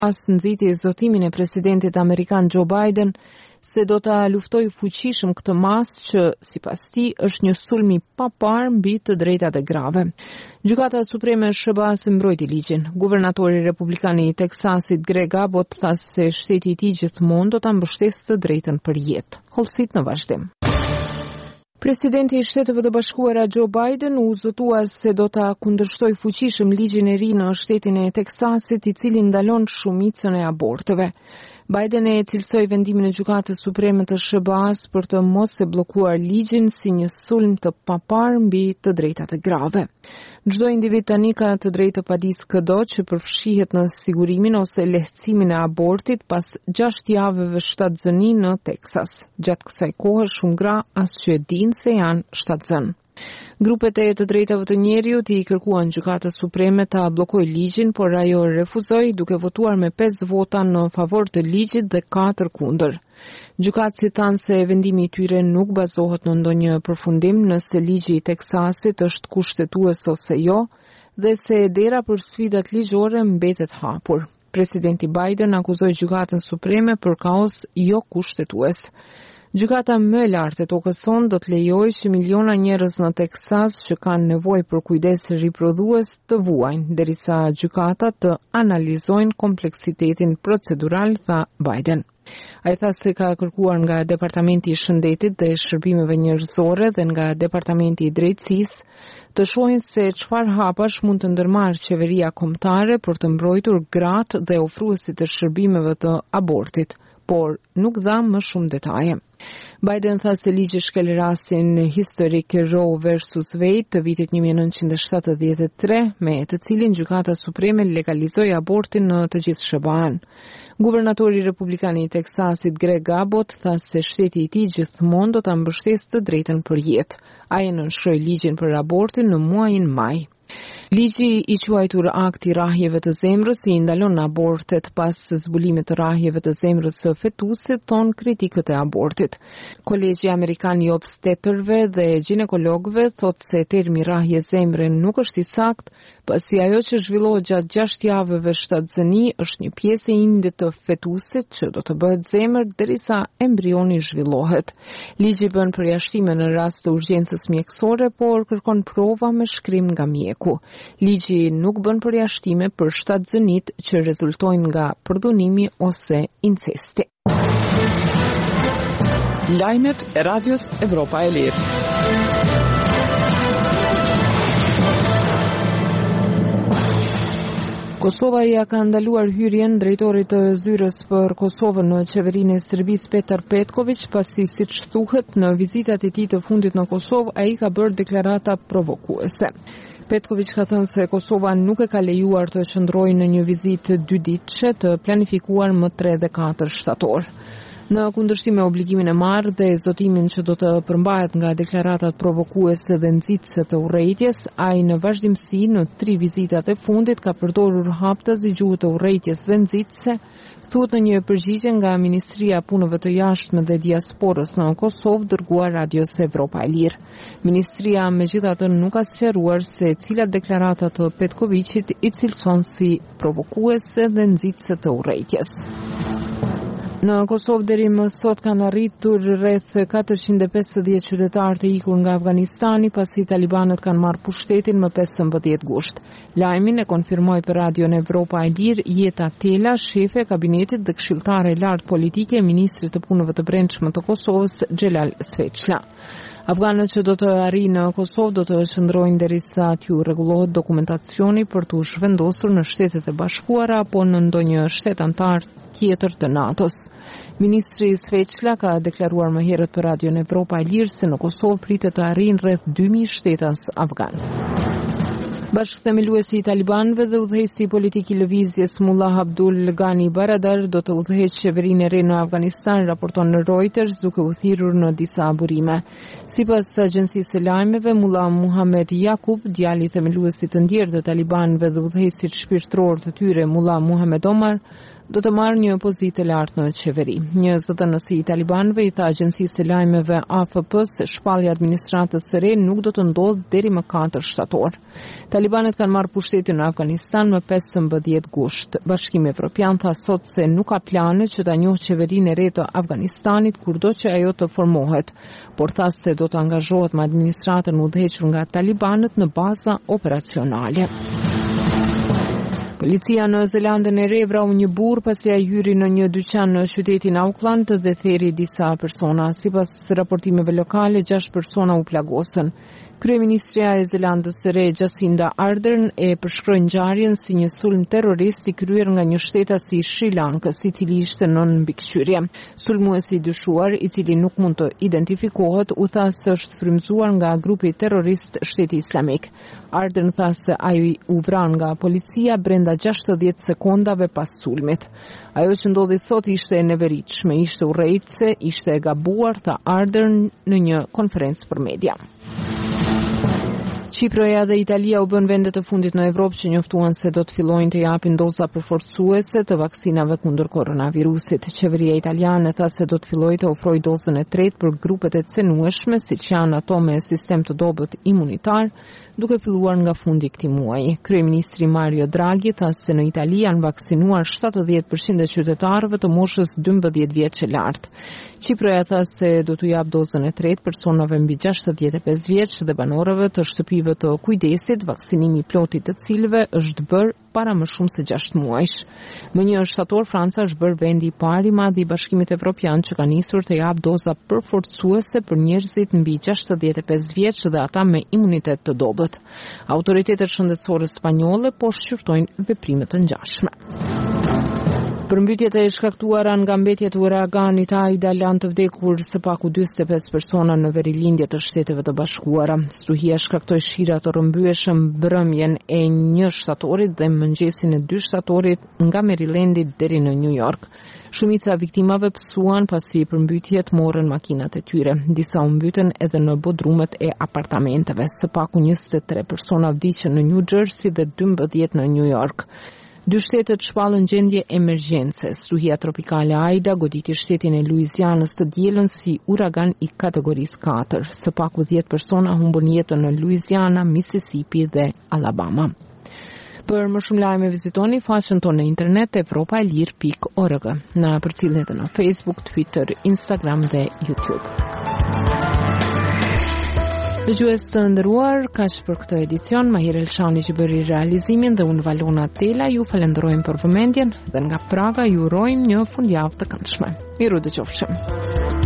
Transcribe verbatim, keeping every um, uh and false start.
as nxiti zotimin e presidentit amerikan Joe Biden se do ta luftojë fuqishëm këtë masë që, sipas tij, është një sulm i papar mbi të drejtat e grave. Gjykata Supreme S B A-s mbrojti ligjin. Guvernatori republikan i Teksasit Greg Abbott tha se shteti i tij gjithmonë do ta mbështesë të drejtën për jetë. Hollësit në vazhdim. Presidenti i Shteteve të Bashkuara Joe Biden u zotua se do ta kundërshtojë fuqishëm ligjin e ri në shtetin e Teksasit, i cili ndalon shumicën e aborteve. Biden e cilësoi vendimin e Gjykatës Supreme të S B A-s për të mos e bllokuar ligjin si një sulm të papar mbi të drejtat e grave. Çdo individ tani ka të drejtë të padisë çdo që përfshihet në sigurimin ose lehtësimin e abortit pas gjashtë javëve shtatzëni në Teksas. Gjatë kësaj kohe shumë gra asgjë e dinë se janë shtatzën. Grupet e të drejtave të njeriut i kërkuan Gjykatës Supreme ta bllokojë ligjin, por ajo refuzoi duke votuar me pesë vota në favor të ligjit dhe katër kundër. Gjykatësit thanë se vendimi i tyre nuk bazohet në ndonjë përfundim nëse ligji i Teksasit është kushtetues ose jo, dhe se dera për sfidat ligjore mbetet hapur. Presidenti Biden akuzoi Gjykatën Supreme për kaos jo kushtetues. Gjykata më e lartë e tokës sonë do të lejojë që miliona njerëz në Teksas që kanë nevojë për kujdes riprodhues të vuajnë, derisa gjykata të analizojnë kompleksitetin procedural, tha Biden. Ai tha se ka kërkuar nga Departamenti i Shëndetit dhe Shërbimeve Njerëzore dhe nga Departamenti i Drejtësisë të shohin se çfarë hapash mund të ndërmarrë qeveria kombëtare për të mbrojtur gratë dhe ofruesit të shërbimeve të abortit, por nuk dha më shumë detaje. Biden tha se ligji shkel rastin historik Roe versus Wade të vitit një mijë e nëntëqind e shtatëdhjetë e tre, me të cilin Gjykata Supreme legalizoi abortin në të gjithë S B A-n. Guvernatori republikan i Teksasit Greg Abbott tha se shteti i tij gjithmonë do ta mbështesë të drejtën për jetë. Ai nënshkroi ligjin për abortin në muajin maj. Ligji i quajtur Akti i Rrahjeve të Zemrës i ndalon abortet pas zbulimit të rrahjeve të zemrës së fetusit, thon kritikët e abortit. Kolegji Amerikan i Obstetërve dhe Ginekologëve thot se termi rrahje zemre nuk është i saktë, pasi ajo që zhvillohet gjatë gjashtë javëve shtatzëni është një pjesë e indit të fetusit që do të bëhet zemër derisa embrioni zhvillohet. Ligji bën përjashtime në rast të urgjencës mjekësore, por kërkon prova me shkrim nga mjeku. Ligji nuk bën përjashtime për shtatzënit që rezultojnë nga përdhunimi ose incesti. Lajmet e Radios Evropa e Lirë. Kosova ja ka ndaluar hyrjen drejtorit të zyrës për Kosovën në qeverinë e Serbisë Petar Petković, pasi siç thuhet në vizitat e tij të fundit në Kosovë, ai ka bërë deklarata provokuese. Petković ka thënë se Kosova nuk e ka lejuar të qëndrojë në një vizitë dyditëshe të planifikuar më tre dhe katër shtator. Në kundërshtim me obligimin e marrë dhe zotimin që do të përmbahet nga deklaratat provokuese dhe nxitëse të urrejtjes, ai në vazhdimsi në tri vizitat e fundit ka përdorur haptas i gjuhë të urrejtjes dhe nxitëse, thuhet në një përgjigje nga Ministria e Punëve të Jashtme dhe Diasporës në Kosovë dërguar Radios Evropa e Lirë. Ministria megjithatë nuk ka sqaruar se cilat deklarata të Petkovićit i cilëson si provokuese dhe nxitëse të urrejtjes. Në Kosovë deri më sot kanë arritur rreth katërqind e pesëdhjetë qytetarë të ikur nga Afganistani pasi talibanët kanë marrë pushtetin më pesëmbëdhjetë gusht. Lajmin e konfirmoi për Radion Evropa e Lirë Jeta Tela, shefe e kabinetit dhe këshilltare e lartë politike e ministrit të punëve të brendshme të Kosovës Xhelal Sveçla. Afganët që do të arrijnë në Kosovë do të qëndrojnë derisa t'ju rregullohet dokumentacioni për t'u zhvendosur në Shtetet e Bashkuara apo në ndonjë shtet antar tjetër të NATO-s. Ministri Sveçla ka deklaruar më herët për Radion Evropa e Lirë se në Kosovë pritet të arrijnë rreth dy mijë shtetas afgan. Bashkëthemeluesi i talibanëve dhe udhëheqësi politik i lëvizjes Mullah Abdul Ghani Baradar do të udhëheqë qeverinë e re në Afganistan, raporton në Reuters duke u thirrur në disa burime. Sipas agjencisë së lajmeve, Mullah Muhammed Yaqub, djali i themeluesit të ndjerë të talibanëve dhe udhëheqësit shpirtëror të tyre Mullah Muhammed Omar, do të marrë një pozitë lartë në qeveri. Një zëdhënësi i talibanëve i tha agjencisë së lajmeve A F P se shpallja e administratës së re nuk do të ndodhë deri më katër shtator. Talibanët kanë marrë pushtetin në Afganistan më pesëmbëdhjetë gusht. Bashkimi Evropian tha sot se nuk ka plane që ta njohë qeverinë e re të Afganistanit kurdo që ajo të formohet, por tha se do të angazhohet me administratën udhëhequr nga talibanët në baza operacionale. Policia në Zelandën e Re vrau një burr pasi ai hyri në një dyqan në qytetin Auckland dhe theri disa persona. Sipas raportimeve lokale, gjashtë persona u plagosën. Kryeministria e Zelandës së Re, Jacinda Ardern, e përshkroi ngjarjen si një sulm terrorist i kryer nga një shtetas i Sri Lankës, i cili ishte nën mbikëqyrje. Sulmuesi i dyshuar, i cili nuk mund të identifikohet, u tha se është frymzuar nga grupi terrorist Shteti Islamik. Ardern tha se ai u vran nga policia brenda gjashtëdhjetë sekondave pas sulmit. Ajo që ndodhi sot ishte e neveritshme, ishte urrejtëse, ishte e gabuar, tha Ardern në një konferencë për media. Shqipëria dhe Italia u bën vendet e fundit në Evropë që njoftuan se do të fillojnë të japin doza përforcuese të vaksinave kundër koronavirusit. Qeveria italiane tha se do të fillojë të ofrojë dozën e tretë për grupet e cenueshme, siç janë ato me sistem të dobët imunitar, duke filluar nga fundi i këtij muaji. Kryeministri Mario Draghi tha se në Itali janë vaksinuar shtatëdhjetë përqind e qytetarëve të moshës dymbëdhjetë vjeç e lartë. Shqipëria tha se do t'u jap dozën e tretë personave mbi gjashtëdhjetë e pesë vjeç dhe banorëve të shtëpive të kujdesit, vaksinimi i plotit të cilëve është bërë para më shumë se gjashtë muajsh. Më një shtator, Franca është bërë vendi i parë i madh i Bashkimit Evropian që ka nisur të jap doza përforcuese për njerëzit mbi gjashtëdhjetë e pesë vjeç dhe ata me imunitet të dobët. Autoritetet shëndetësore spanjolle po shqyrtojnë veprime të ngjashme. Përmbytjet e shkaktuara nga mbetjet e uraganit Aida lanë të vdekur së paku dyzet e pesë persona në verilindje të Shteteve të Bashkuara. Stuhia shkaktoi shira të rrëmbyeshëm mbrëmjen e një shtatorit dhe mëngjesin e dy shtatorit nga Marylandi deri në New York. Shumica viktimave pësuan pasi përmbytjet morën makinat e tyre. Disa u mbytën edhe në bodrumet e apartamenteve. Së paku njëzet e tre persona vdiqën në New Jersey dhe dymbëdhjetë në New York. Dy shtetet shpallën gjendje emergjence. Stuhia tropikale Aida goditi shtetin e Luizianës të dielën si uragan i kategorisë katër. Së paku dhjetë persona humbën jetën në Luiziana, Mississippi dhe Alabama. Për më shumë lajme vizitoni faqen tonë në internet evropaelir pikë org. Na përcjellni edhe në Facebook, Twitter, Instagram dhe YouTube. Dëgjues të nderuar, kaq për këtë edicion. Mahir Elçani që bëri realizimin dhe unë Valona Tela ju falenderojmë për vëmendjen dhe nga Praga ju urojmë një fundjavë të këndshme. Miru dëgjofshëm.